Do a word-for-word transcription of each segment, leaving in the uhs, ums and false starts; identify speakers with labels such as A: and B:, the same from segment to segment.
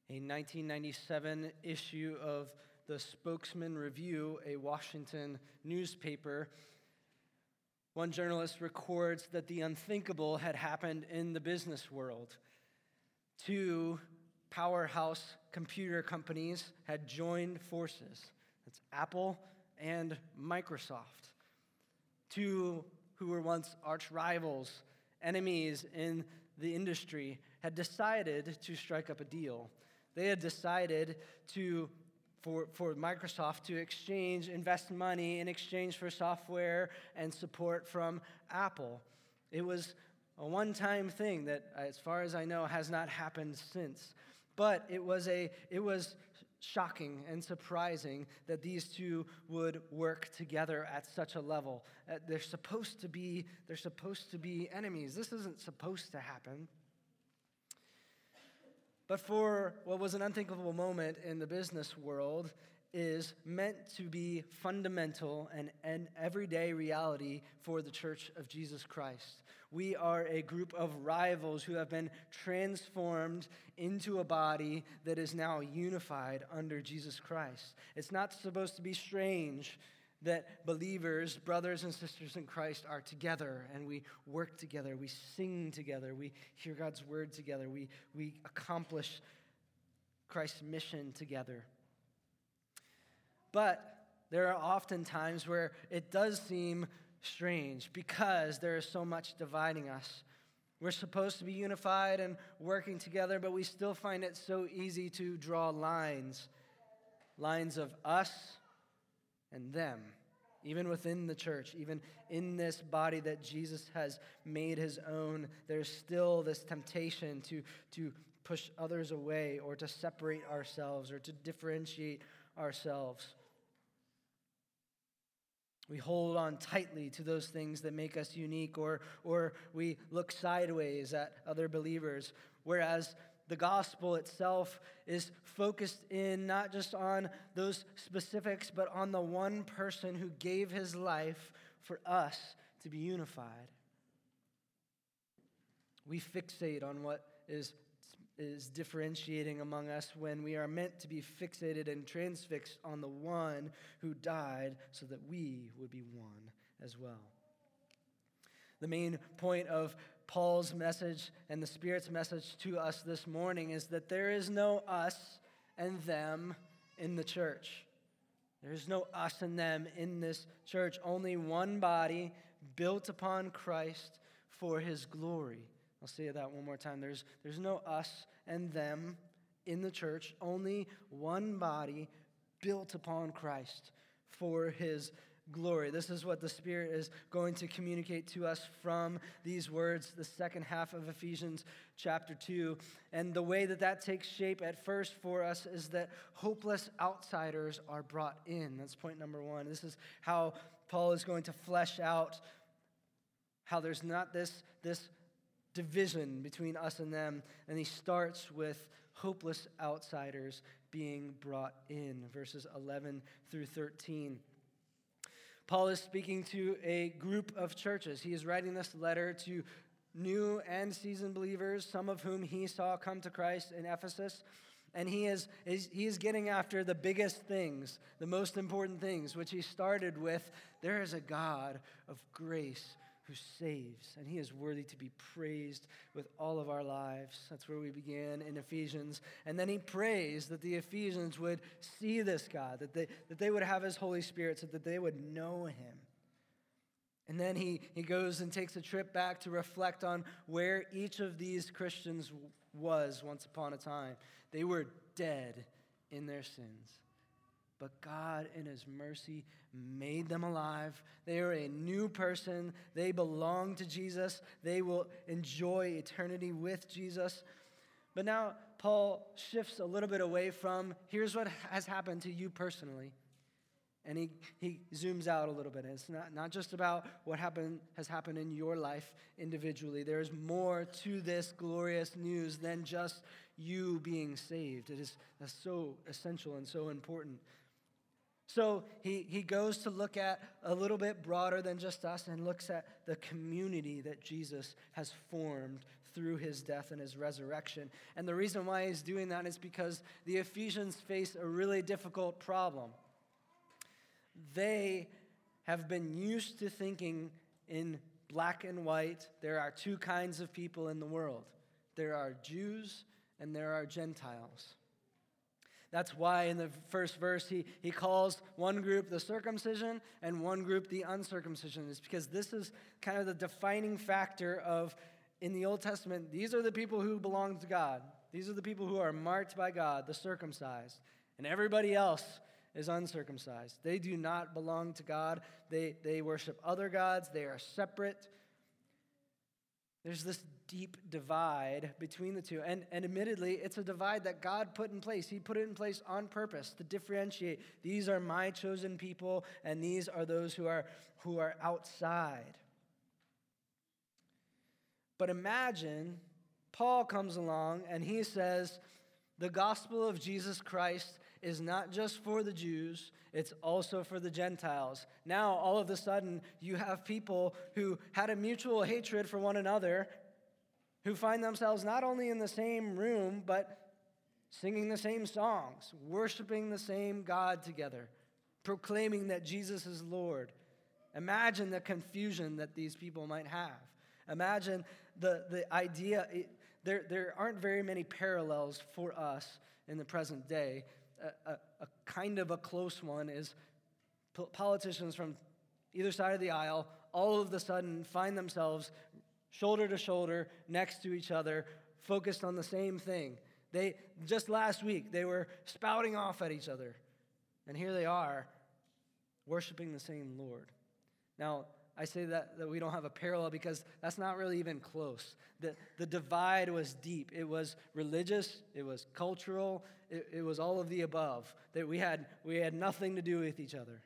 A: A nineteen ninety-seven issue of the Spokesman Review, a Washington newspaper, one journalist records that the unthinkable had happened in the business world. Two powerhouse computer companies had joined forces. That's Apple and Microsoft. Two who were once arch rivals, enemies in the industry, had decided to strike up a deal. They had decided to for, for Microsoft to exchange, invest money in exchange for software and support from Apple. It was a one-time thing that, as far as I know, has not happened since. But it was a it was shocking and surprising that these two would work together at such a level. Uh, they're supposed to be they're supposed to be enemies. This isn't supposed to happen. But for what was an unthinkable moment in the business world is meant to be fundamental and an everyday reality for the Church of Jesus Christ. We are a group of rivals who have been transformed into a body that is now unified under Jesus Christ. It's not supposed to be strange that believers, brothers and sisters in Christ, are together and we work together, we sing together, we hear God's word together, we, we accomplish Christ's mission together. But there are often times where it does seem strange because there is so much dividing us. We're supposed to be unified and working together, but we still find it so easy to draw lines, lines of us and them, even within the church, even in this body that Jesus has made his own. There's still this temptation to, to push others away or to separate ourselves or to differentiate ourselves. We hold on tightly to those things that make us unique, or, or we look sideways at other believers, whereas the gospel itself is focused in not just on those specifics, but on the one person who gave his life for us to be unified. We fixate on what is, is differentiating among us when we are meant to be fixated and transfixed on the one who died so that we would be one as well. The main point of Paul's message and the Spirit's message to us this morning is that there is no us and them in the church. There is no us and them in this church. Only one body built upon Christ for his glory. I'll say that one more time. There's, there's no us and them in the church. Only one body built upon Christ for his glory. This is what the Spirit is going to communicate to us from these words, the second half of Ephesians chapter two. And the way that that takes shape at first for us is that hopeless outsiders are brought in. That's point number one. This is how Paul is going to flesh out how there's not this, this division between us and them. And he starts with hopeless outsiders being brought in, verses eleven through thirteen. Paul is speaking to a group of churches. He is writing this letter to new and seasoned believers, some of whom he saw come to Christ in Ephesus. And he is, is he is getting after the biggest things, the most important things, which he started with. There is a God of grace who saves, and he is worthy to be praised with all of our lives. That's where we began in Ephesians. And then he prays that the Ephesians would see this God, that they, that they would have his Holy Spirit so that they would know him. And then he, he goes and takes a trip back to reflect on where each of these Christians was once upon a time. They were dead in their sins. But God, in his mercy, made them alive. They are a new person. They belong to Jesus. They will enjoy eternity with Jesus. But now Paul shifts a little bit away from, here's what has happened to you personally. And he, he zooms out a little bit. It's not, not just about what happened has happened in your life individually. There's more to this glorious news than just you being saved. It is that's so essential and so important. So he, he goes to look at a little bit broader than just us and looks at the community that Jesus has formed through his death and his resurrection. And the reason why he's doing that is because the Ephesians face a really difficult problem. They have been used to thinking in black and white. There are two kinds of people in the world. There are Jews and there are Gentiles. That's why in the first verse he, he calls one group the circumcision and one group the uncircumcision. It's because this is kind of the defining factor of, in the Old Testament, these are the people who belong to God. These are the people who are marked by God, the circumcised. And everybody else is uncircumcised. They do not belong to God. They, they worship other gods. They are separate. There's this deep divide between the two. And, and admittedly, it's a divide that God put in place. He put it in place on purpose to differentiate. These are my chosen people, and these are those who are, who are outside. But imagine Paul comes along and he says, the gospel of Jesus Christ is not just for the Jews, it's also for the Gentiles. Now, all of a sudden, you have people who had a mutual hatred for one another, who find themselves not only in the same room, but singing the same songs, worshiping the same God together, proclaiming that Jesus is Lord. Imagine the confusion that these people might have. Imagine the, the idea, it, there, there aren't very many parallels for us in the present day. A, a, a kind of a close one is po- politicians from either side of the aisle all of a sudden find themselves shoulder to shoulder next to each other, focused on the same thing. They just last week they were spouting off at each other, and here they are worshiping the same Lord. Now, I say that, that we don't have a parallel because that's not really even close. The, the divide was deep. It was religious. It was cultural. It, it was all of the above. That we had, we had nothing to do with each other.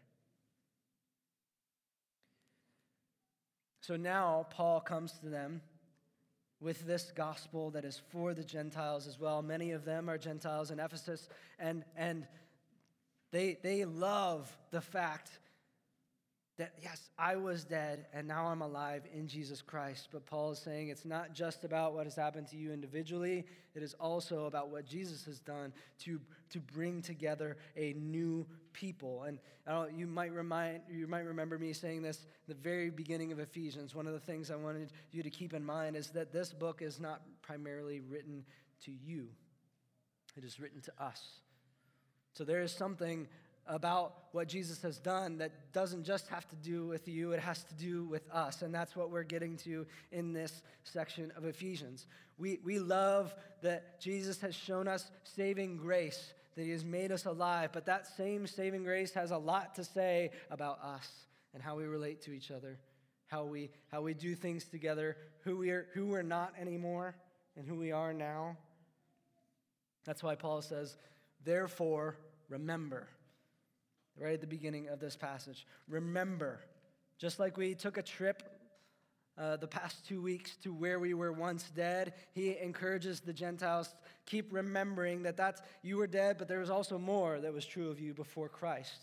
A: So now Paul comes to them with this gospel that is for the Gentiles as well. Many of them are Gentiles in Ephesus, and, and they, they love the fact that, yes, I was dead, and now I'm alive in Jesus Christ. But Paul is saying it's not just about what has happened to you individually. It is also about what Jesus has done to, to bring together a new people. And I don't, you might remind you might remember me saying this at the very beginning of Ephesians. One of the things I wanted you to keep in mind is that this book is not primarily written to you. It is written to us. So there is something about what Jesus has done that doesn't just have to do with you, it has to do with us. And that's what we're getting to in this section of Ephesians. We, we love that Jesus has shown us saving grace, that he has made us alive, but that same saving grace has a lot to say about us and how we relate to each other, how we, how we do things together, who we are, who we're not anymore, and who we are now. That's why Paul says, therefore, remember. Right at the beginning of this passage. Remember, just like we took a trip uh, the past two weeks to where we were once dead, he encourages the Gentiles to keep remembering that that's, you were dead, but there was also more that was true of you before Christ.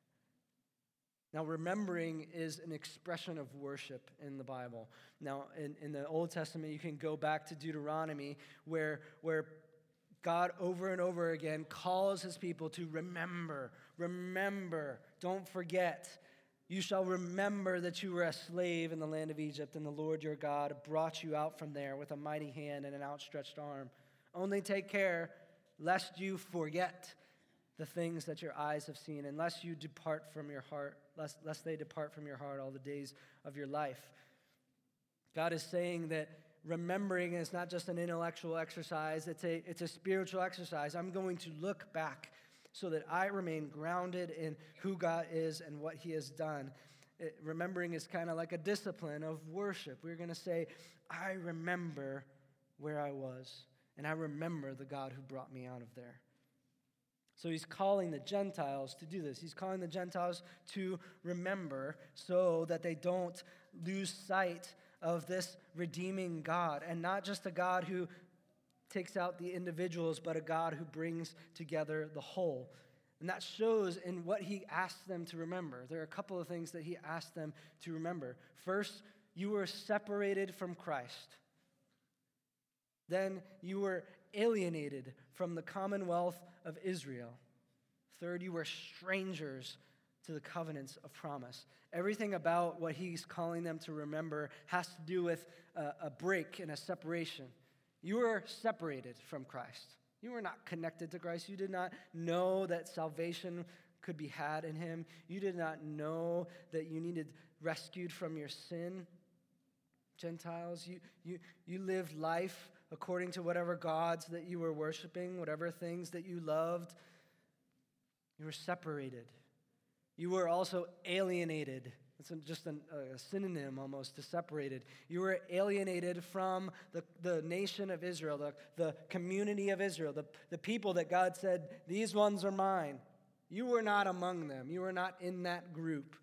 A: Now, remembering is an expression of worship in the Bible. Now, in, in the Old Testament, you can go back to Deuteronomy where, where God over and over again calls his people to remember, remember, don't forget. You shall remember that you were a slave in the land of Egypt, and the Lord your God brought you out from there with a mighty hand and an outstretched arm. Only take care lest you forget the things that your eyes have seen, and lest you depart from your heart, lest, lest they depart from your heart all the days of your life. God is saying that remembering is not just an intellectual exercise, it's a, it's a spiritual exercise. I'm going to look back so that I remain grounded in who God is and what he has done. It, remembering is kind of like a discipline of worship. We're going to say, I remember where I was, and I remember the God who brought me out of there. So he's calling the Gentiles to do this. He's calling the Gentiles to remember so that they don't lose sight of this redeeming God, and not just a God who takes out the individuals, but a God who brings together the whole. And that shows in what he asked them to remember. There are a couple of things that he asked them to remember. First, you were separated from Christ. Then you were alienated from the commonwealth of Israel. Third, you were strangers to the covenants of promise. Everything about what he's calling them to remember has to do with a, a break and a separation. You were separated from Christ. You were not connected to Christ. You did not know that salvation could be had in him. You did not know that you needed rescued from your sin. Gentiles, you, you, you lived life according to whatever gods that you were worshiping, whatever things that you loved. You were separated. You were also alienated. It's just an, a synonym almost to separated. You were alienated from the, the nation of Israel, the, the community of Israel, the, the people that God said, these ones are mine. You were not among them. You were not in that group.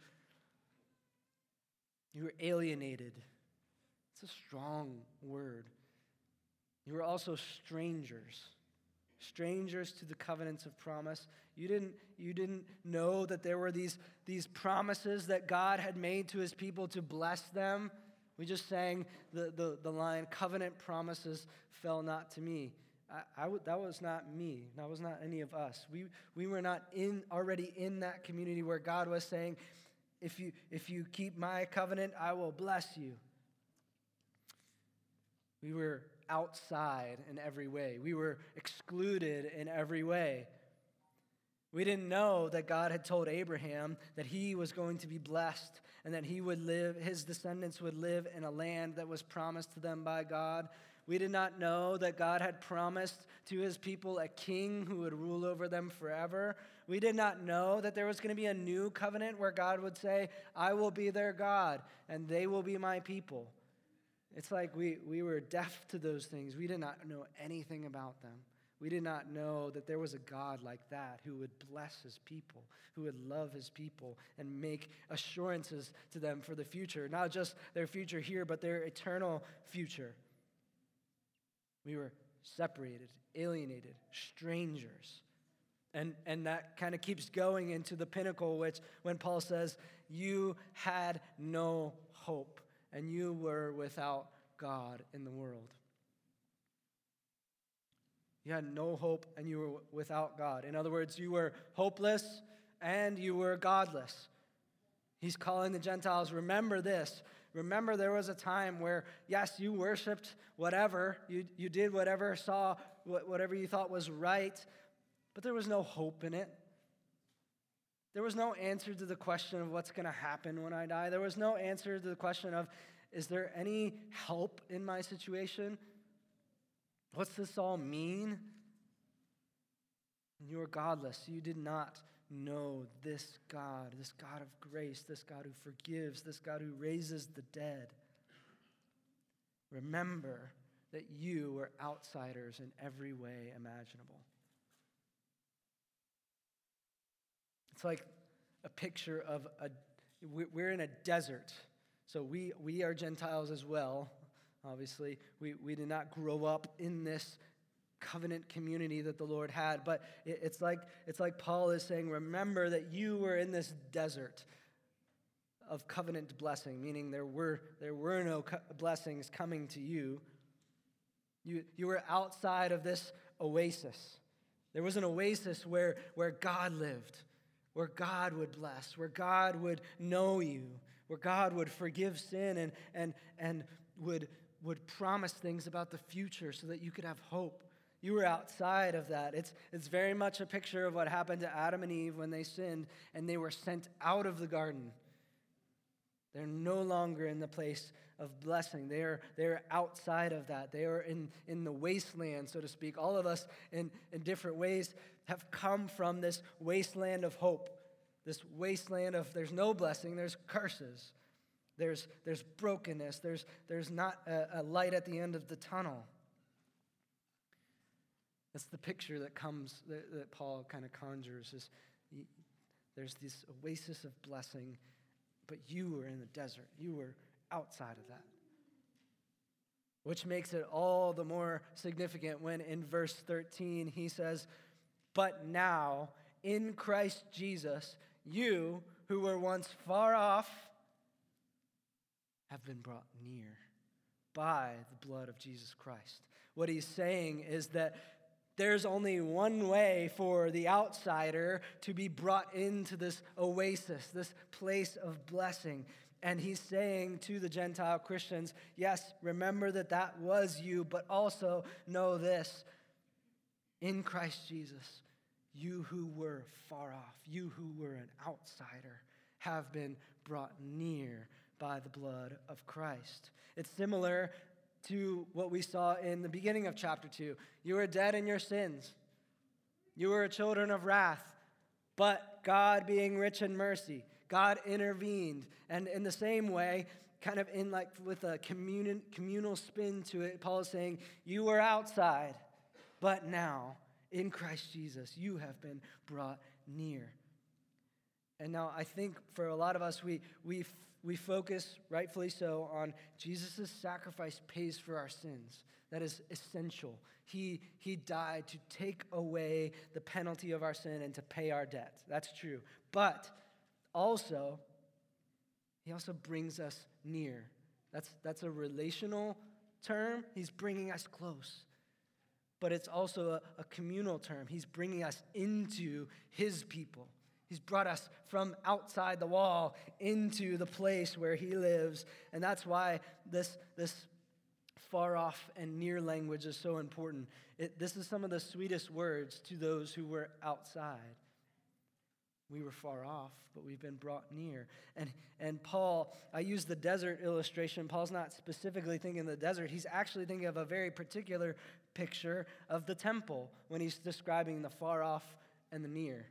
A: You were alienated. It's a strong word. You were also strangers. Strangers to the covenants of promise. You didn't, you didn't know that there were these, these promises that God had made to his people to bless them. We just sang the, the, the line, covenant promises fell not to me. I, I w- that was not me. That was not any of us. We, we were not in already in that community where God was saying, if you, if you keep my covenant, I will bless you. We were outside in every way. We were excluded in every way. We didn't know that God had told Abraham that he was going to be blessed and that he would live, his descendants would live in a land that was promised to them by God. We did not know that God had promised to his people a king who would rule over them forever. We did not know that there was going to be a new covenant where God would say, I will be their God and they will be my people. It's like we, we were deaf to those things. We did not know anything about them. We did not know that there was a God like that who would bless his people, who would love his people and make assurances to them for the future, not just their future here, but their eternal future. We were separated, alienated, strangers. And, and that kind of keeps going into the pinnacle, which when Paul says, you had no hope. And you were without God in the world. You had no hope and you were without God. In other words, you were hopeless and you were godless. He's calling the Gentiles, remember this. Remember there was a time where, yes, you worshiped whatever. You, you did whatever, saw whatever you thought was right. But there was no hope in it. There was no answer to the question of what's going to happen when I die. There was no answer to the question of, is there any help in my situation? What's this all mean? And you were godless. You did not know this God, this God of grace, this God who forgives, this God who raises the dead. Remember that you were outsiders in every way imaginable. It's like a picture of a, we're in a desert. So we, we are Gentiles as well, obviously. We, we did not grow up in this covenant community that the Lord had. But it, it's like, it's like Paul is saying, remember that you were in this desert of covenant blessing, meaning there were, there were no co- blessings coming to you. You, you were outside of this oasis. There was an oasis where, where God lived, where God would bless, where God would know you, where God would forgive sin and, and, and would, would promise things about the future so that you could have hope. You were outside of that. It's, it's very much a picture of what happened to Adam and Eve when they sinned and they were sent out of the garden. They're no longer in the place of blessing. They are, they're outside of that. They are in, in the wasteland, so to speak. All of us in, in different ways have come from this wasteland of hope, this wasteland of there's no blessing, there's curses. There's, there's brokenness. There's, there's not a, a light at the end of the tunnel. That's the picture that comes, that, that Paul kind of conjures. Is he, there's this oasis of blessing, but you were in the desert. You were outside of that. Which makes it all the more significant when in verse thirteen he says, but now in Christ Jesus, you who were once far off have been brought near by the blood of Jesus Christ. What he's saying is that there's only one way for the outsider to be brought into this oasis, this place of blessing. And he's saying to the Gentile Christians, yes, remember that that was you, but also know this. In Christ Jesus, you who were far off, you who were an outsider, have been brought near by the blood of Christ. It's similar to what we saw in the beginning of chapter two. You were dead in your sins. You were children of wrath. But God, being rich in mercy, God intervened. And in the same way, kind of in like with a communal, communal spin to it, Paul is saying, you were outside, but now in Christ Jesus, you have been brought near. And now I think for a lot of us, we we we focus, rightfully so, on Jesus' sacrifice pays for our sins. That is essential. He, he died to take away the penalty of our sin and to pay our debt. That's true. But also, he also brings us near. That's, that's a relational term. He's bringing us close. But it's also a, a communal term. He's bringing us into his people. He's brought us from outside the wall into the place where he lives. And that's why this, this far off and near language is so important. It, this is some of the sweetest words to those who were outside. We were far off, but we've been brought near. And, and Paul, I use the desert illustration. Paul's not specifically thinking of the desert. He's actually thinking of a very particular picture of the temple when he's describing the far off and the near.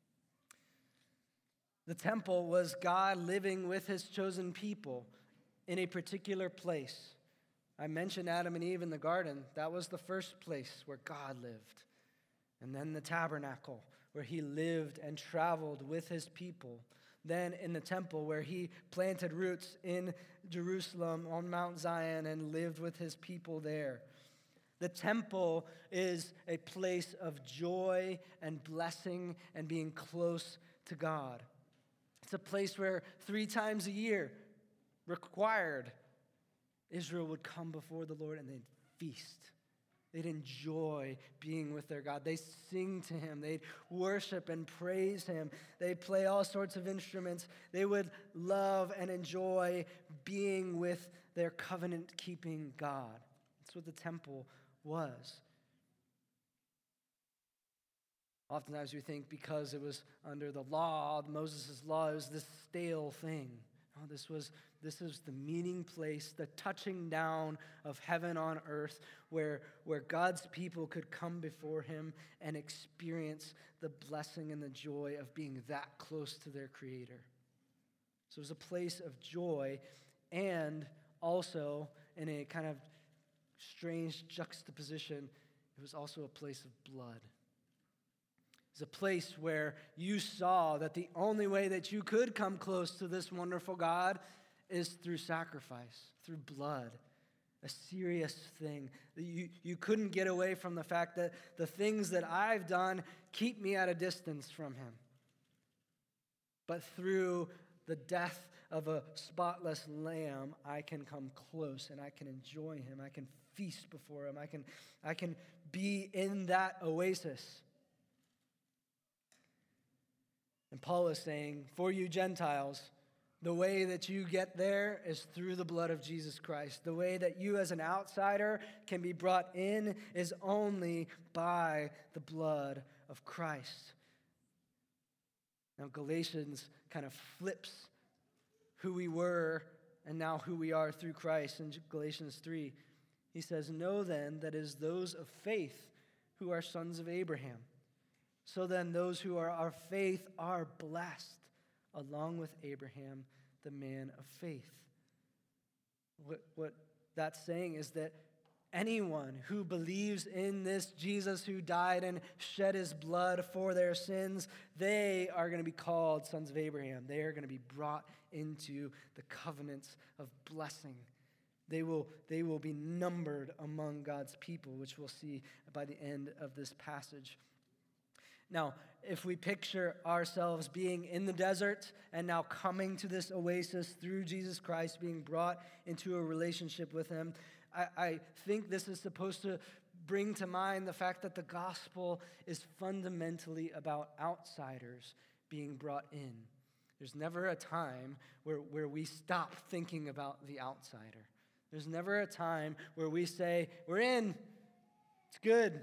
A: The temple was God living with his chosen people in a particular place. I mentioned Adam and Eve in the garden. That was the first place where God lived. And then the tabernacle, where he lived and traveled with his people. Then in the temple, where he planted roots in Jerusalem on Mount Zion and lived with his people there. The temple is a place of joy and blessing and being close to God. It's a place where three times a year, required, Israel would come before the Lord and they'd feast. They'd enjoy being with their God. They'd sing to him. They'd worship and praise him. They'd play all sorts of instruments. They would love and enjoy being with their covenant-keeping God. That's what the temple was. Oftentimes we think because it was under the law, Moses' law, it was this stale thing. No, this was this is the meeting place, the touching down of heaven on earth, where, where God's people could come before him and experience the blessing and the joy of being that close to their Creator. So it was a place of joy, and also in a kind of strange juxtaposition, it was also a place of blood. It's a place where you saw that the only way that you could come close to this wonderful God is through sacrifice, through blood. A serious thing. You, you couldn't get away from the fact that the things that I've done keep me at a distance from him. But through the death of a spotless lamb, I can come close and I can enjoy him. I can feast before him. I can, I can be in that oasis. And Paul is saying, for you Gentiles, the way that you get there is through the blood of Jesus Christ. The way that you as an outsider can be brought in is only by the blood of Christ. Now Galatians kind of flips who we were and now who we are through Christ. In Galatians three, he says, know then that it is those of faith who are sons of Abraham. So then those who are our faith are blessed, along with Abraham, the man of faith. What, what that's saying is that anyone who believes in this Jesus who died and shed his blood for their sins, they are going to be called sons of Abraham. They are going to be brought into the covenants of blessing. They will, they will be numbered among God's people, which we'll see by the end of this passage. Now, if we picture ourselves being in the desert and now coming to this oasis through Jesus Christ, being brought into a relationship with him, I, I think this is supposed to bring to mind the fact that the gospel is fundamentally about outsiders being brought in. There's never a time where, where we stop thinking about the outsider. There's never a time where we say, we're in, it's good.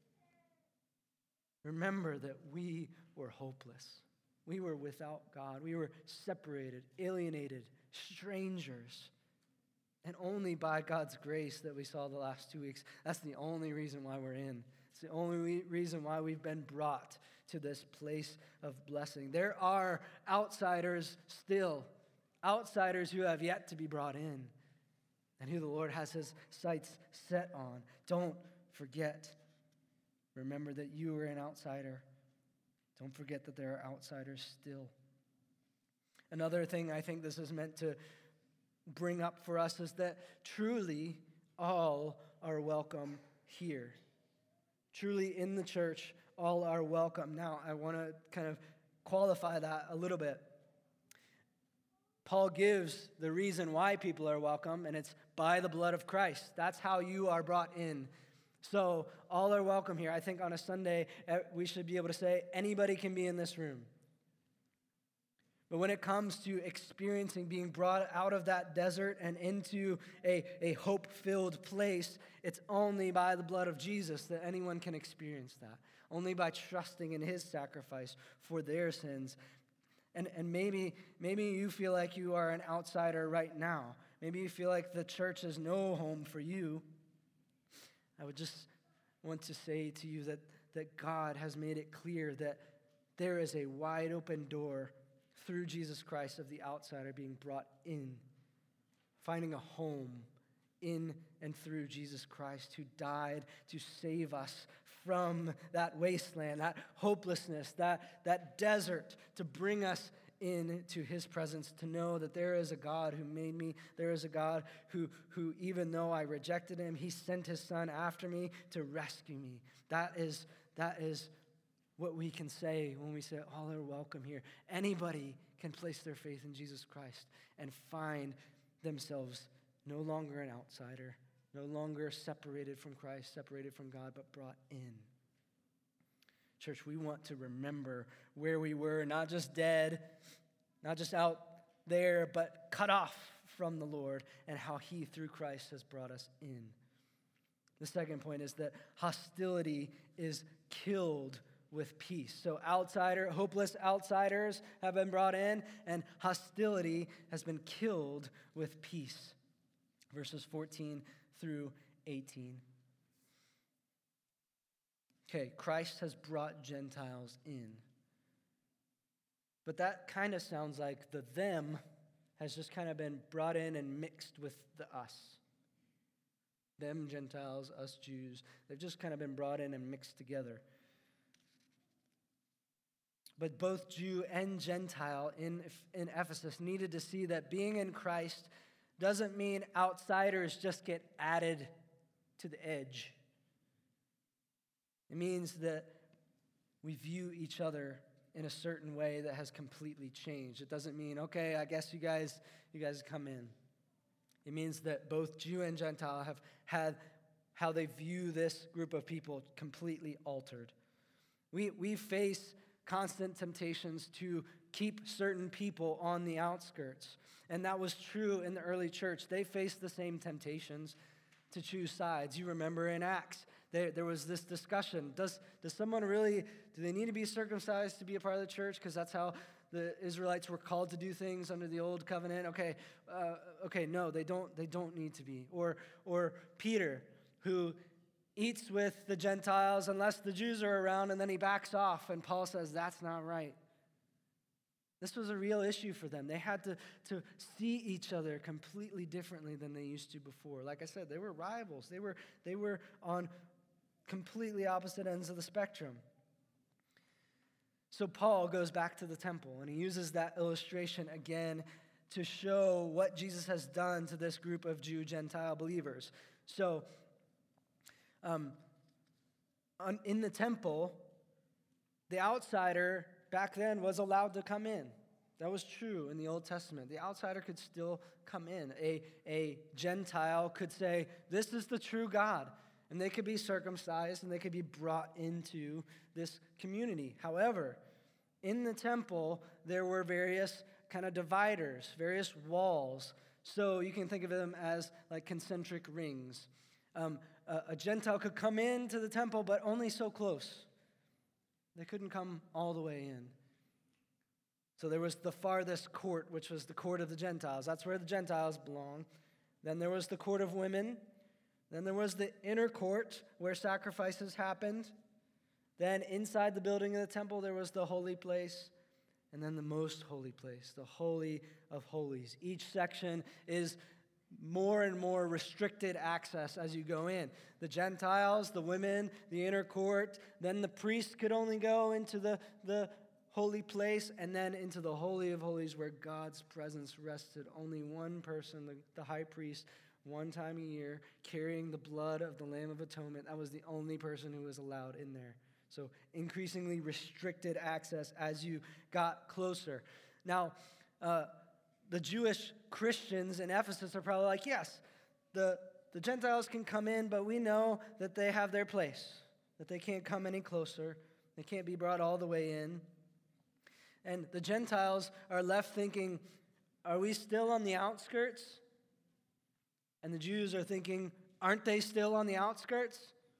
A: Remember that we were hopeless. We were without God. We were separated, alienated, strangers. And only by God's grace that we saw the last two weeks, that's the only reason why we're in. It's the only reason why we've been brought to this place of blessing. There are outsiders still, outsiders who have yet to be brought in, and who the Lord has his sights set on. Don't forget. Remember that you are an outsider. Don't forget that there are outsiders still. Another thing I think this is meant to bring up for us is that truly all are welcome here. Truly in the church, all are welcome. Now, I want to kind of qualify that a little bit. Paul gives the reason why people are welcome, and it's by the blood of Christ. That's how you are brought in. So all are welcome here. I think on a Sunday, we should be able to say anybody can be in this room. But when it comes to experiencing being brought out of that desert and into a, a hope-filled place, it's only by the blood of Jesus that anyone can experience that. Only by trusting in his sacrifice for their sins. And, and maybe, maybe you feel like you are an outsider right now. Maybe you feel like the church is no home for you. I would just want to say to you that, that God has made it clear that there is a wide open door through Jesus Christ of the outsider being brought in, finding a home in and through Jesus Christ, who died to save us from that wasteland, that hopelessness, that, that desert, to bring us into his presence, to know that there is a God who made me, there is a God who, who even though I rejected him, he sent his son after me to rescue me. That is, that is what we can say when we say, all are welcome here. Anybody can place their faith in Jesus Christ and find themselves no longer an outsider, no longer separated from Christ, separated from God, but brought in. Church, we want to remember where we were, not just dead, not just out there, but cut off from the Lord, and how he, through Christ, has brought us in. The second point is that hostility is killed with peace. So outsider, hopeless outsiders have been brought in, and hostility has been killed with peace. Verses fourteen through eighteen. Okay, Christ has brought Gentiles in. But that kind of sounds like the them has just kind of been brought in and mixed with the us. Them Gentiles, us Jews, they've just kind of been brought in and mixed together. But both Jew and Gentile in, in Ephesus needed to see that being in Christ doesn't mean outsiders just get added to the edge. It means that we view each other in a certain way that has completely changed. It doesn't mean, okay, I guess you guys, you guys come in. It means that both Jew and Gentile have had how they view this group of people completely altered. We, we face constant temptations to keep certain people on the outskirts. And that was true in the early church. They faced the same temptations to choose sides. You remember in Acts, there, there was this discussion. Does, does someone really, do they need to be circumcised to be a part of the church? Because that's how the Israelites were called to do things under the old covenant. Okay, uh, okay, no, they don't, they don't need to be. Or, or Peter, who eats with the Gentiles unless the Jews are around, and then he backs off, and Paul says that's not right. This was a real issue for them. They had to, to see each other completely differently than they used to before. Like I said, they were rivals. They were, they were on completely opposite ends of the spectrum. So Paul goes back to the temple, and he uses that illustration again to show what Jesus has done to this group of Jew-Gentile believers. So um, on, in the temple, the outsider back then was allowed to come in. That was true in the Old Testament. The outsider could still come in. A, a Gentile could say, this is the true God. and they could be circumcised, and they could be brought into this community. However, in the temple, there were various kind of dividers, various walls. So you can think of them as like concentric rings. Um, a, a Gentile could come into the temple, but only so close. They couldn't come all the way in. So there was the farthest court, which was the court of the Gentiles. That's where the Gentiles belong. Then there was the court of women. Then there was the inner court where sacrifices happened. Then inside the building of the temple, there was the holy place. And then the most holy place, the Holy of Holies. Each section is more and more restricted access as you go in. The Gentiles, the women, the inner court. Then the priests could only go into the, the holy place, and then into the Holy of Holies where God's presence rested. Only one person, the, the high priest, one time a year, carrying the blood of the Lamb of Atonement. That was the only person who was allowed in there. So increasingly restricted access as you got closer. Now, uh, the Jewish Christians in Ephesus are probably like, yes, the, the Gentiles can come in, but we know that they have their place, that they can't come any closer. They can't be brought all the way in. And the Gentiles are left thinking, are we still on the outskirts? And the Jews are thinking, aren't they still on the outskirts?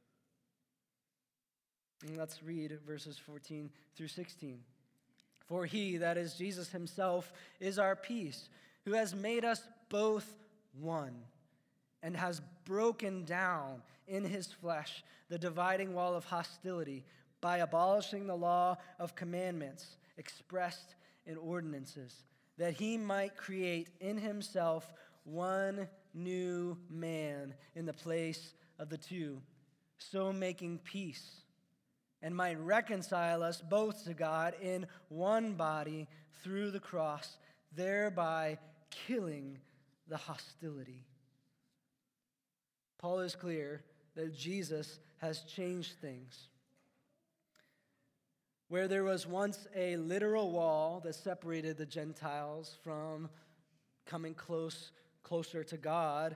A: And let's read verses fourteen through sixteen. For he, that is Jesus himself, is our peace, who has made us both one, and has broken down in his flesh the dividing wall of hostility by abolishing the law of commandments expressed in ordinances, that he might create in himself one new man in the place of the two, so making peace, and might reconcile us both to God in one body through the cross, thereby killing the hostility. Paul is clear that Jesus has changed things. Where there was once a literal wall that separated the Gentiles from coming close, closer to God,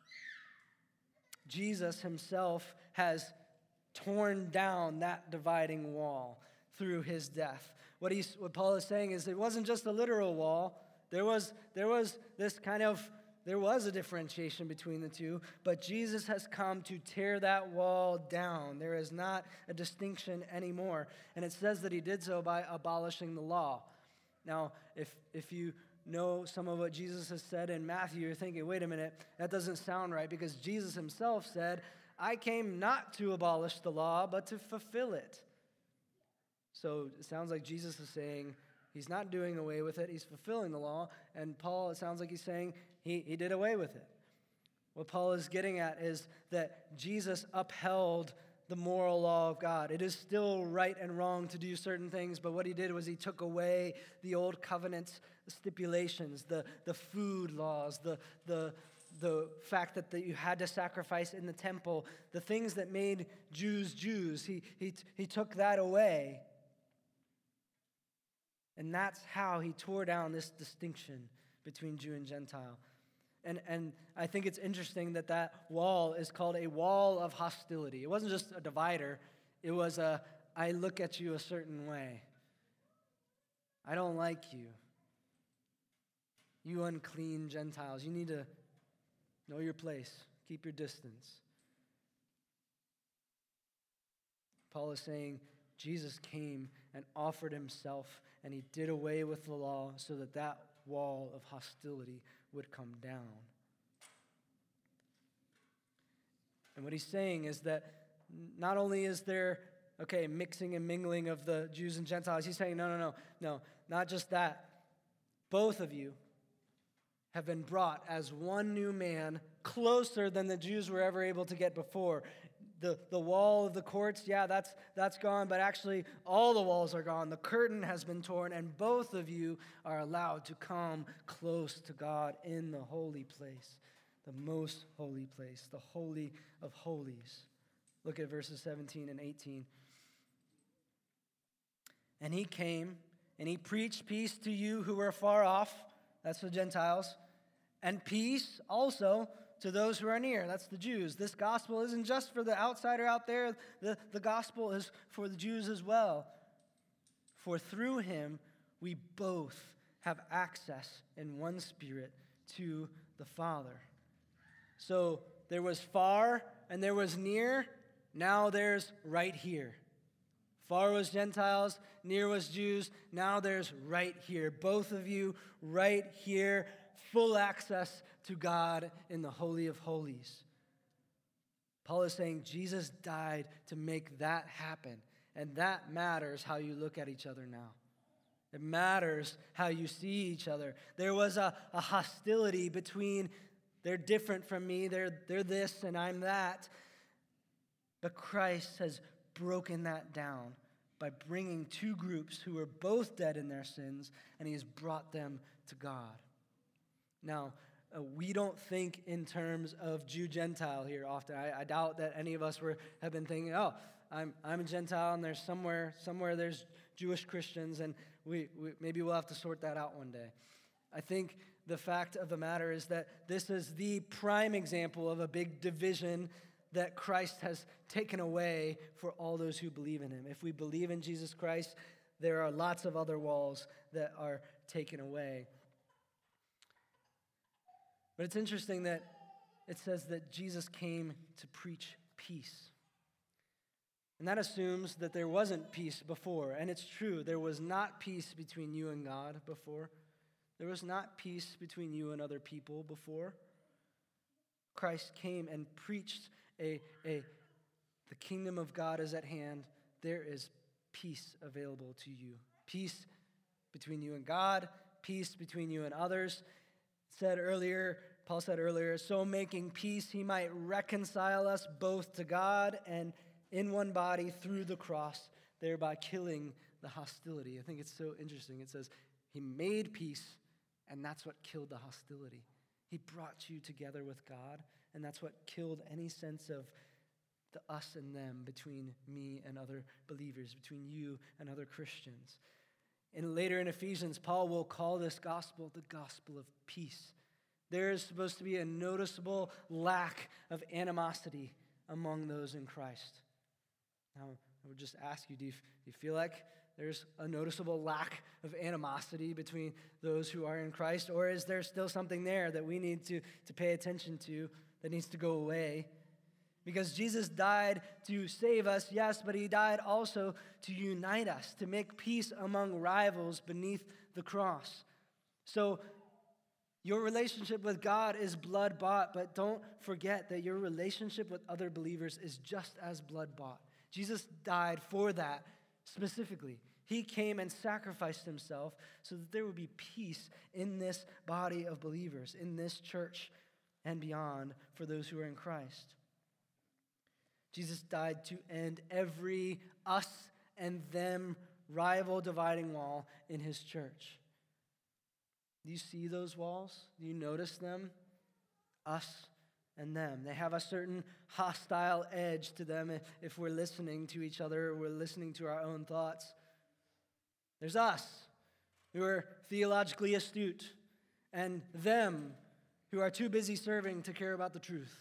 A: Jesus himself has torn down that dividing wall through his death. What he's, what Paul is saying is it wasn't just a literal wall. There was, there was this kind of, there was a differentiation between the two, but Jesus has come to tear that wall down. There is not a distinction anymore. And it says that he did so by abolishing the law. Now, if if you know some of what Jesus has said in Matthew, you're thinking, wait a minute, that doesn't sound right, because Jesus himself said, I came not to abolish the law, but to fulfill it. So it sounds like Jesus is saying he's not doing away with it, he's fulfilling the law. And Paul, it sounds like he's saying he, he did away with it. What Paul is getting at is that Jesus upheld the moral law of God. It is still right and wrong to do certain things, but what he did was he took away the old covenant stipulations, the, the food laws, the, the, the fact that, that you had to sacrifice in the temple, the things that made Jews Jews. He, he, he took that away. And that's how he tore down this distinction between Jew and Gentile. And and I think it's interesting that that wall is called a wall of hostility. It wasn't just a divider. It was a, I look at you a certain way. I don't like you. You unclean Gentiles. You need to know your place. Keep your distance. Paul is saying Jesus came and offered himself, and he did away with the law so that that wall of hostility would come down. And what he's saying is that not only is there, okay, mixing and mingling of the Jews and Gentiles, he's saying, no, no, no, no, not just that. Both of you have been brought as one new man closer than the Jews were ever able to get before. The, the wall of the courts, yeah, that's, that's gone, but actually all the walls are gone. The curtain has been torn, and both of you are allowed to come close to God in the holy place, the most holy place, the Holy of Holies. Look at verses seventeen and eighteen. And he came, and he preached peace to you who were far off, that's the Gentiles, and peace also to those who are near. That's the Jews. This gospel isn't just for the outsider out there. The, the gospel is for the Jews as well. For through him, we both have access in one Spirit to the Father. So there was far and there was near. Now there's right here. Far was Gentiles, near was Jews. Now there's right here. Both of you right here. Full access to God in the Holy of Holies. Paul is saying Jesus died to make that happen. And that matters how you look at each other now. It matters how you see each other. There was a, a hostility between, they're different from me, they're, they're this and I'm that. But Christ has broken that down by bringing two groups who were both dead in their sins, and he has brought them to God. Now, uh, we don't think in terms of Jew-Gentile here often. I, I doubt that any of us were have been thinking, oh, I'm I'm a Gentile, and there's somewhere somewhere there's Jewish Christians, and we, we maybe we'll have to sort that out one day. I think the fact of the matter is that this is the prime example of a big division that Christ has taken away for all those who believe in him. If we believe in Jesus Christ, there are lots of other walls that are taken away. But it's interesting that it says that Jesus came to preach peace. And that assumes that there wasn't peace before. And it's true, there was not peace between you and God before. There was not peace between you and other people before. Christ came and preached a, a the kingdom of God is at hand. There is peace available to you. Peace between you and God, peace between you and others. Said earlier, Paul said earlier, so making peace, he might reconcile us both to God and in one body through the cross, thereby killing the hostility. I think it's so interesting. It says he made peace, and that's what killed the hostility. He brought you together with God, and that's what killed any sense of the us and them between me and other believers, between you and other Christians. And later in Ephesians, Paul will call this gospel the gospel of peace. There is supposed to be a noticeable lack of animosity among those in Christ. Now, I would just ask you, do you, do you feel like there's a noticeable lack of animosity between those who are in Christ? Or is there still something there that we need to, to pay attention to that needs to go away? Because Jesus died to save us, yes, but he died also to unite us, to make peace among rivals beneath the cross. So your relationship with God is blood-bought, but don't forget that your relationship with other believers is just as blood-bought. Jesus died for that specifically. He came and sacrificed himself so that there would be peace in this body of believers, in this church and beyond for those who are in Christ. Jesus died to end every us and them rival dividing wall in his church. Do you see those walls? Do you notice them? Us and them. They have a certain hostile edge to them if, if we're listening to each other, or we're listening to our own thoughts. There's us, who are theologically astute, and them, who are too busy serving to care about the truth.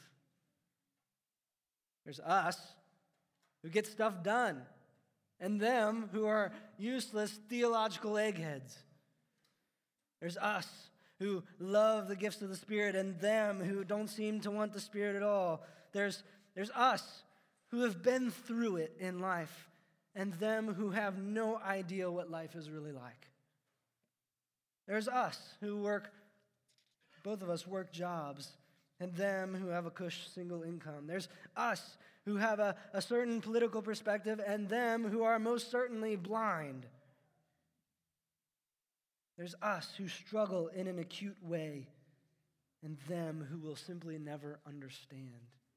A: There's us, who get stuff done, and them, who are useless theological eggheads. There's us, who love the gifts of the Spirit, and them, who don't seem to want the Spirit at all. There's, there's us, who have been through it in life, and them who have no idea what life is really like. There's us, who work, both of us work jobs, and them who have a cush single income. There's us who have a, a certain political perspective, and them who are most certainly blind. There's us who struggle in an acute way, and them who will simply never understand.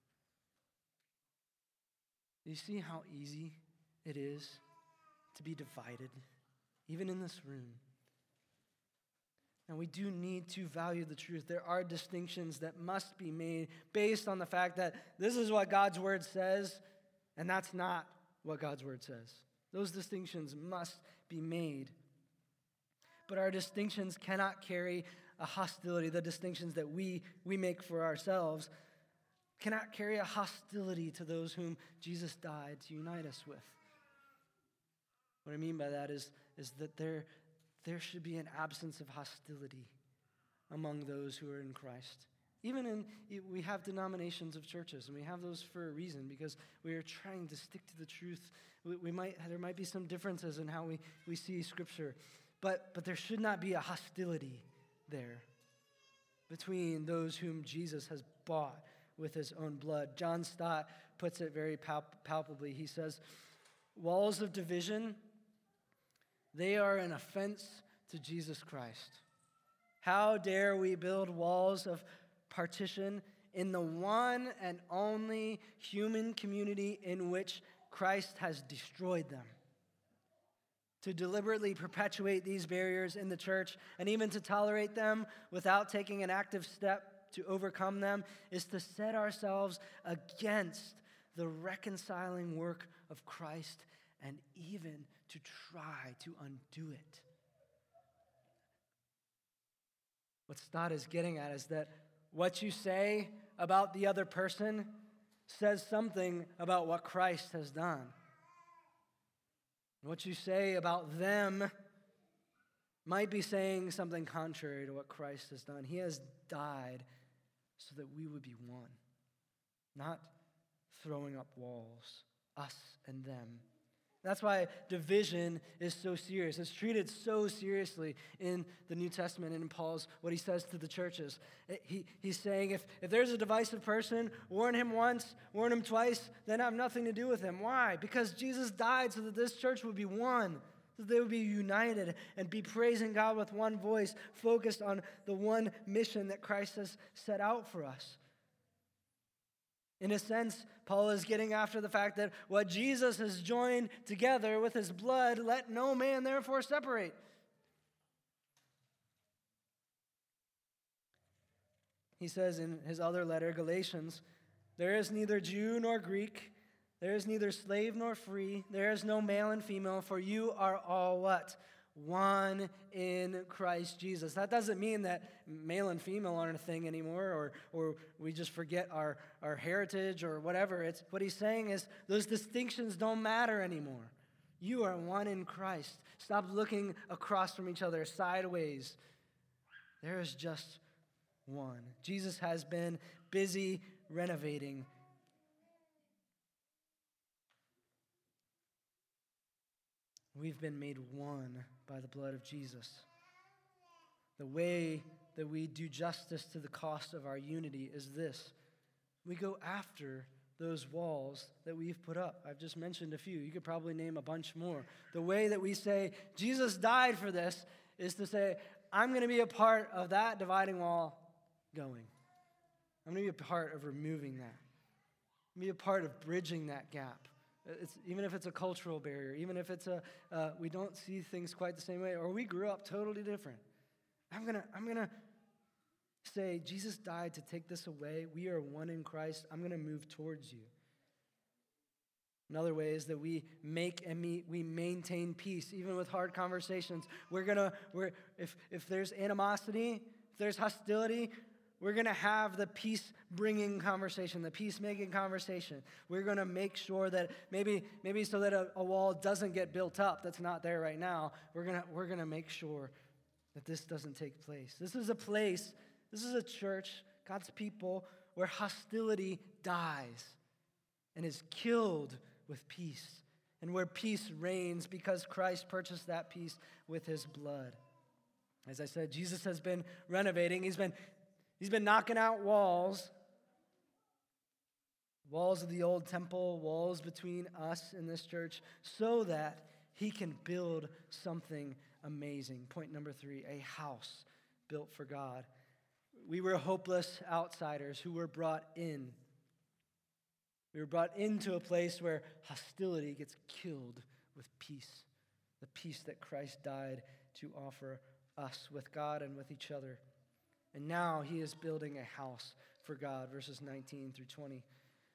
A: Do you see how easy it is to be divided, even in this room? And we do need to value the truth. There are distinctions that must be made based on the fact that this is what God's word says, and that's not what God's word says. Those distinctions must be made. But our distinctions cannot carry a hostility, the distinctions that we, we make for ourselves, cannot carry a hostility to those whom Jesus died to unite us with. What I mean by that is, is that there, there should be an absence of hostility among those who are in Christ. Even in, we have denominations of churches, and we have those for a reason, because we are trying to stick to the truth. We, we might, there might be some differences in how we, we see Scripture, but, but there should not be a hostility there between those whom Jesus has bought with his own blood. John Stott puts it very palp- palpably. He says, walls of division, they are an offense to Jesus Christ. How dare we build walls of partition in the one and only human community in which Christ has destroyed them? To deliberately perpetuate these barriers in the church and even to tolerate them without taking an active step to overcome them is to set ourselves against the reconciling work of Christ and even to try to undo it. What Stott is getting at is that what you say about the other person says something about what Christ has done. What you say about them might be saying something contrary to what Christ has done. He has died so that we would be one, not throwing up walls, us and them. That's why division is so serious. It's treated so seriously in the New Testament and in Paul's, what he says to the churches. He, he's saying if, if there's a divisive person, warn him once, warn him twice, then have nothing to do with him. Why? Because Jesus died so that this church would be one, so that they would be united and be praising God with one voice, focused on the one mission that Christ has set out for us. In a sense, Paul is getting after the fact that what Jesus has joined together with his blood, let no man therefore separate. He says in his other letter, Galatians, there is neither Jew nor Greek, there is neither slave nor free, there is no male and female, for you are all what? One in Christ Jesus. That doesn't mean that male and female aren't a thing anymore, or or we just forget our, our heritage or whatever. It's what he's saying is those distinctions don't matter anymore. You are one in Christ. Stop looking across from each other sideways. There is just one. Jesus has been busy renovating. We've been made one by the blood of Jesus. The way that we do justice to the cost of our unity is this. We go after those walls that we've put up. I've just mentioned a few. You could probably name a bunch more. The way that we say, Jesus died for this, is to say, I'm going to be a part of that dividing wall going. I'm going to be a part of removing that. I'm going to be a part of bridging that gap. It's, even if it's a cultural barrier, even if it's a uh, we don't see things quite the same way, or we grew up totally different. I'm gonna I'm gonna say Jesus died to take this away. We are one in Christ. I'm gonna move towards you. Another way is that we make and meet, we maintain peace, even with hard conversations. We're gonna we're if if there's animosity, if there's hostility, we're going to have the peace-bringing conversation, the peace-making conversation. We're going to make sure that maybe maybe so that a, a wall doesn't get built up that's not there right now, we're going to we're going to make sure that this doesn't take place. This is a place, this is a church, God's people, where hostility dies and is killed with peace, and where peace reigns because Christ purchased that peace with his blood. As I said, Jesus has been renovating. He's been He's been knocking out walls, walls of the old temple, walls between us and this church, so that he can build something amazing. Point number three, a house built for God. We were hopeless outsiders who were brought in. We were brought into a place where hostility gets killed with peace, the peace that Christ died to offer us with God and with each other. And now he is building a house for God, verses nineteen through twenty.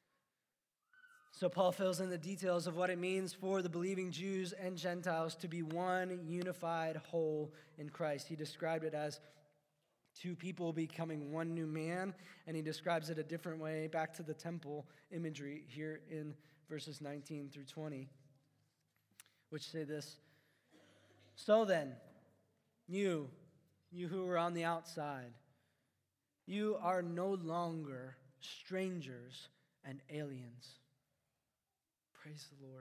A: So Paul fills in the details of what it means for the believing Jews and Gentiles to be one unified whole in Christ. He described it as Two people becoming one new man, and he describes it a different way back to the temple imagery here in verses nineteen through twenty, which say this: So then, you, you who are on the outside, you are no longer strangers and aliens. Praise the Lord.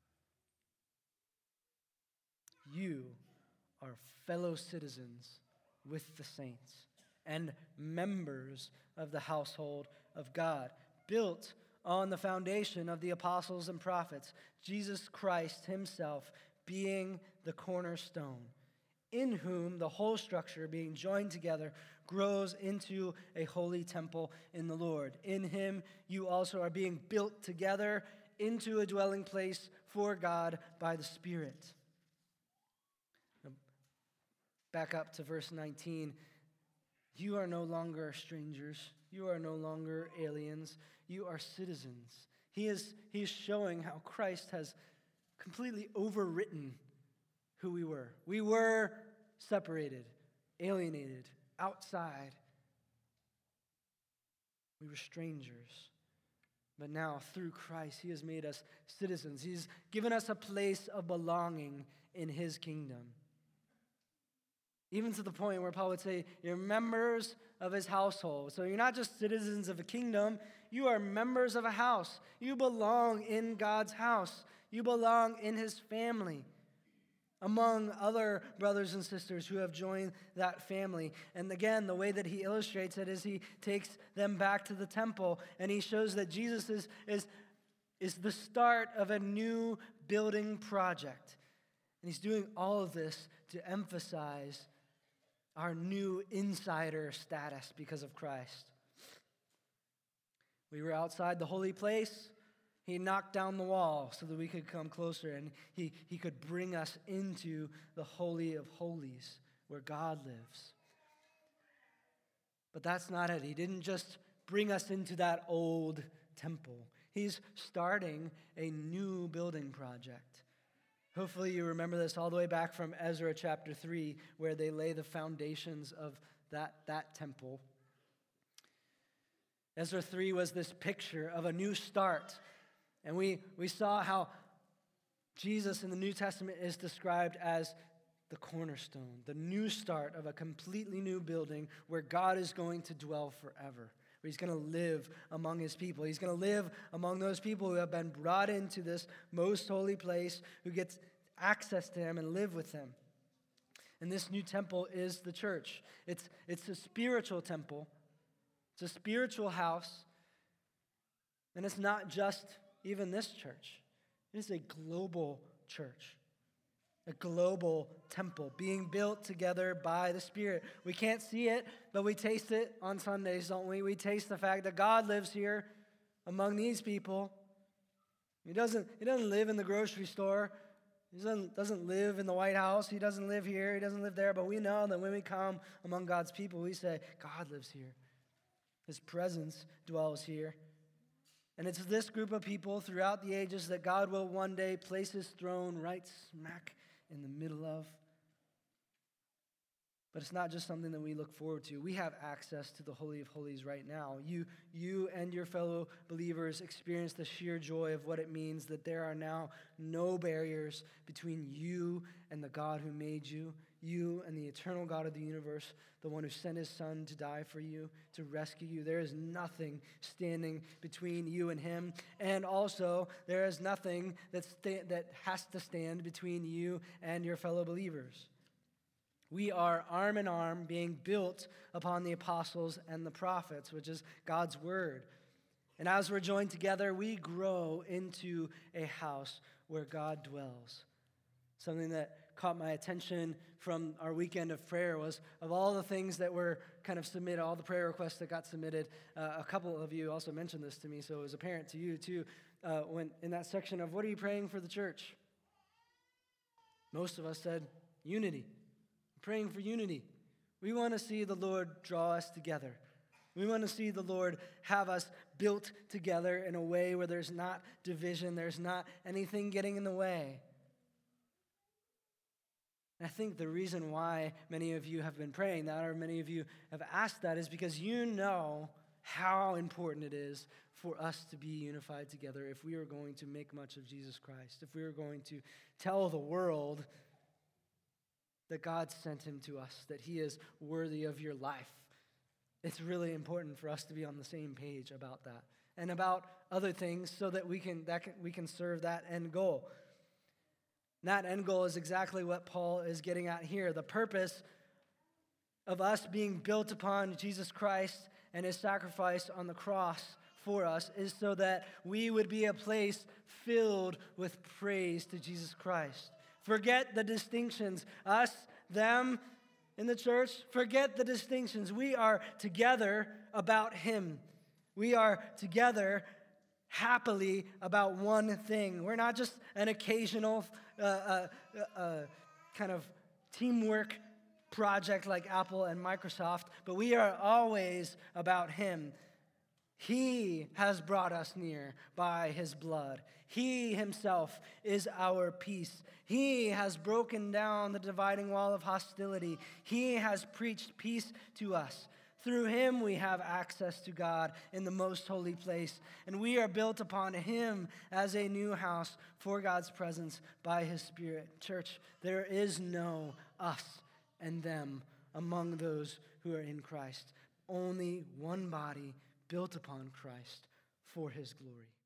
A: You are fellow citizens with the saints and members of the household of God, built on the foundation of the apostles and prophets, Jesus Christ himself being the cornerstone, in whom the whole structure, being joined together, grows into a holy temple in the Lord. In him you also are being built together into a dwelling place for God by the Spirit. Back up to verse nineteen. You are no longer strangers. You are no longer aliens. You are citizens. He is, he is showing how Christ has completely overwritten who we were. We were separated, alienated, outside. We were strangers. But now, through Christ, he has made us citizens. He's given us a place of belonging in his kingdom. Even to the point where Paul would say, you're members of his household. So you're not just citizens of a kingdom, you are members of a house. You belong in God's house. You belong in his family, among other brothers and sisters who have joined that family. And again, the way that he illustrates it is he takes them back to the temple, and he shows that Jesus is, is, is the start of a new building project. And he's doing all of this to emphasize our new insider status because of Christ. We were outside the holy place. He knocked down the wall so that we could come closer, and he, he could bring us into the Holy of Holies where God lives. But that's not it. He didn't just bring us into that old temple. He's starting a new building project. Hopefully you remember this all the way back from Ezra chapter three, where they lay the foundations of that, that temple. Ezra three was this picture of a new start. And we, we saw how Jesus in the New Testament is described as the cornerstone, the new start of a completely new building where God is going to dwell forever. Where he's going to live among his people. He's going to live among those people who have been brought into this most holy place, who gets access to him and live with him. And this new temple is the church. It's, it's a spiritual temple. It's a spiritual house. And it's not just even this church. It is a global church. A global temple being built together by the Spirit. We can't see it, but we taste it on Sundays, don't we? We taste the fact that God lives here among these people. He doesn't, he doesn't live in the grocery store. He doesn't, doesn't live in the White House. He doesn't live here. He doesn't live there. But we know that when we come among God's people, we say, God lives here. His presence dwells here. And it's this group of people throughout the ages that God will one day place his throne right smack in the middle of. But it's not just something that we look forward to. We have access to the Holy of Holies right now. You, you and your fellow believers experience the sheer joy of what it means that there are now no barriers between you and the God who made you, you and the eternal God of the universe, the one who sent his Son to die for you, to rescue you. There is nothing standing between you and him. And also, there is nothing that, sta- that has to stand between you and your fellow believers. We are arm in arm being built upon the apostles and the prophets, which is God's word. And as we're joined together, we grow into a house where God dwells. Something that caught my attention from our weekend of prayer was, of all the things that were kind of submitted, all the prayer requests that got submitted, uh, a couple of you also mentioned this to me, so it was apparent to you too, uh, when in that section of what are you praying for the church? Most of us said unity. Praying for unity. We want to see the Lord draw us together. We want to see the Lord have us built together in a way where there's not division, there's not anything getting in the way. And I think the reason why many of you have been praying that, or many of you have asked that, is because you know how important it is for us to be unified together if we are going to make much of Jesus Christ, if we are going to tell the world that God sent him to us, that he is worthy of your life. It's really important for us to be on the same page about that and about other things so that we can, that can, we can serve that end goal. And that end goal is exactly what Paul is getting at here. The purpose of us being built upon Jesus Christ and his sacrifice on the cross for us is so that we would be a place filled with praise to Jesus Christ. Forget the distinctions, us, them in the church. Forget the distinctions. We are together about him. We are together happily about one thing. We're not just an occasional uh, uh, uh, kind of teamwork project like Apple and Microsoft, but we are always about him. He has brought us near by his blood. He himself is our peace. He has broken down the dividing wall of hostility. He has preached peace to us. Through him we have access to God in the most holy place, and we are built upon him as a new house for God's presence by his Spirit. Church, there is no us and them among those who are in Christ. Only one body built upon Christ for his glory.